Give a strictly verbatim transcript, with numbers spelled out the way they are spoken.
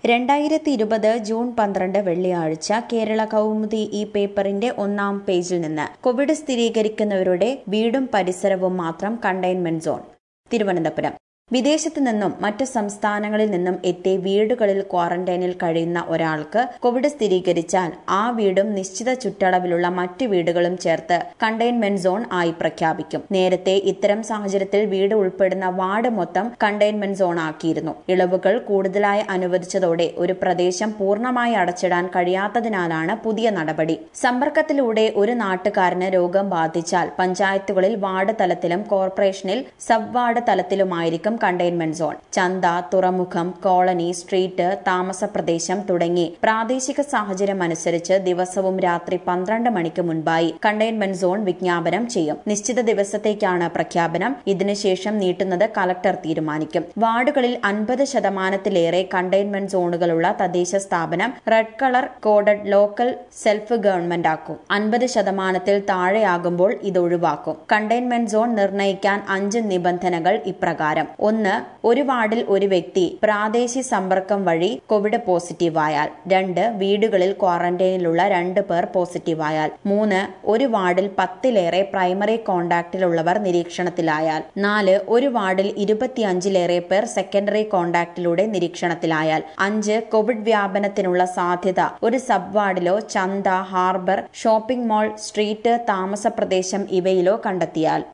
രണ്ടായിരത്തി ഇരുപത് ജൂൺ പന്ത്രണ്ട് വെള്ളിയാഴ്ച കേരള കൗമുദി ഈ പേപ്പറിന്റെ ഒന്നാം പേജിൽ നിന്ന് കോവിഡ് സ്ഥിരീകരിക്കുന്നവരുടെ വീടും പരിസരവും മാത്രം കണ്ടെയ്ൻമെന്റ് സോൺ. തിരുവനന്തപുരം വിദേശത്തു നിന്നും മറ്റ് സംസ്ഥാനങ്ങളിൽ നിന്നും എത്തി വീടുകളിൽ ക്വാറന്റൈനിൽ കഴിയുന്ന ഒരാൾക്ക് കോവിഡ് സ്ഥിരീകരിച്ചാൽ ആ വീടും നിശ്ചിത ചുറ്റളവിലുള്ള മറ്റ് വീടുകളും ചേർത്ത് കണ്ടെയ്ൻമെന്റ് സോൺ ആയി പ്രഖ്യാപിക്കും. നേരത്തെ ഇത്തരം സാഹചര്യത്തിൽ വീട് ഉൾപ്പെടുന്ന വാർഡ് മൊത്തം കണ്ടെയ്ൻമെന്റ് സോൺ ആക്കിയിരുന്നു. ഇളവുകൾ കൂടുതലായി അനുവദിച്ചതോടെ ഒരു പ്രദേശം പൂർണ്ണമായി അടച്ചിടാൻ കഴിയാത്തതിനാലാണ് പുതിയ നടപടി. സമ്പർക്കത്തിലൂടെ ഒരു നാട്ടുകാരന് രോഗം ബാധിച്ചാൽ പഞ്ചായത്തുകളിൽ വാർഡ് തലത്തിലും കോർപ്പറേഷനിൽ സബ് വാർഡ് തലത്തിലുമായിരിക്കും കണ്ടെയ്ൻമെന്റ് സോൺ. ചന്ത, തുറമുഖം, കോളനി, സ്ട്രീറ്റ്, താമസ പ്രദേശം തുടങ്ങി പ്രാദേശിക സാഹചര്യം അനുസരിച്ച് ദിവസവും രാത്രി പന്ത്രണ്ട് മണിക്ക് മുൻപായി കണ്ടെയ്ൻമെന്റ് സോൺ വിജ്ഞാപനം ചെയ്യും. നിശ്ചിത ദിവസത്തേക്കാണ് പ്രഖ്യാപനം. ഇതിനുശേഷം നീട്ടുന്നത് കലക്ടർ തീരുമാനിക്കും. വാർഡുകളിൽ അൻപത് ശതമാനത്തിലേറെ കണ്ടെയ്ൻമെന്റ് സോണുകളുള്ള തദ്ദേശ സ്ഥാപനം red colour coded local self government ആക്കും. അൻപത് ശതമാനത്തിൽ താഴെയാകുമ്പോൾ ഇത് ഒഴിവാക്കും. കണ്ടെയ്ൻമെന്റ് സോൺ നിർണ്ണയിക്കാൻ അഞ്ച് നിബന്ധനകൾ ഇപ്രകാരം: ഒന്ന്, ഒരു വാർഡിൽ ഒരു വ്യക്തി പ്രാദേശിക സമ്പർക്കം വഴി കോവിഡ് പോസിറ്റീവായാൽ. രണ്ട്, വീടുകളിൽ ക്വാറന്റൈനിലുള്ള രണ്ട് പേർ പോസിറ്റീവായാൽ. മൂന്ന്, ഒരു വാർഡിൽ പത്തിലേറെ പ്രൈമറി കോണ്ടാക്റ്റിലുള്ളവർ നിരീക്ഷണത്തിലായാൽ. നാല്, ഒരു വാർഡിൽ ഇരുപത്തിയഞ്ചിലേറെ പേർ സെക്കൻഡറി കോണ്ടാക്റ്റിലൂടെ നിരീക്ഷണത്തിലായാൽ. അഞ്ച്, കോവിഡ് വ്യാപനത്തിനുള്ള സാധ്യത ഒരു സബ് വാർഡിലോ ചന്ത, ഹാർബർ, ഷോപ്പിംഗ് മാൾ, സ്ട്രീറ്റ്, താമസ പ്രദേശം ഇവയിലോ കണ്ടെത്തിയാൽ.